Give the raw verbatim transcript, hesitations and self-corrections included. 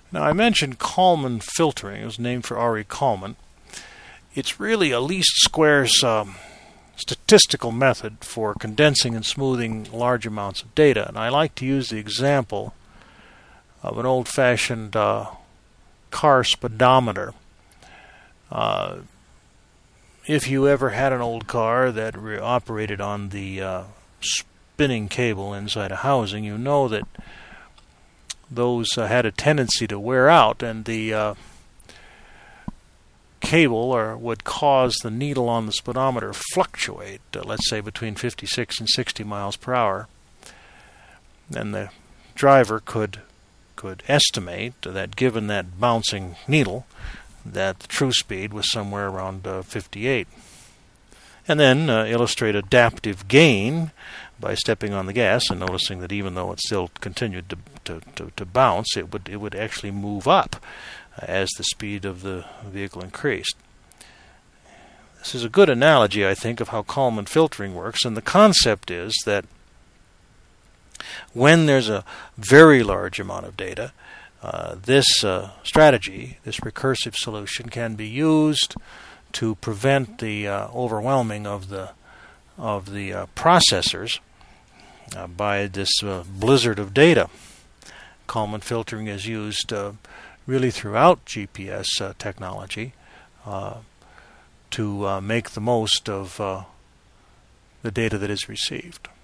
Now, I mentioned Kalman filtering. It was named for Ari Kalman. It's really a least squares um, statistical method for condensing and smoothing large amounts of data. And I like to use the example of an old-fashioned uh, car speedometer. Uh, if you ever had an old car that re- operated on the uh, spinning cable inside a housing, you know that those uh, had a tendency to wear out, and the uh, cable or would cause the needle on the speedometer fluctuate, uh, let's say between fifty-six and sixty miles per hour. And the driver could could estimate that given that bouncing needle, that the true speed was somewhere around uh, fifty-eight. And then uh, illustrate adaptive gain by stepping on the gas and noticing that even though it still continued to to, to, to bounce, it would it would actually move up uh, as the speed of the vehicle increased. This is a good analogy, I think, of how Kalman filtering works, and the concept is that when there's a very large amount of data, uh, this uh, strategy, this recursive solution, can be used to prevent the uh, overwhelming of the of the uh, processors uh, by this uh, blizzard of data. Kalman filtering is used uh, really throughout G P S uh, technology uh, to uh, make the most of uh, the data that is received.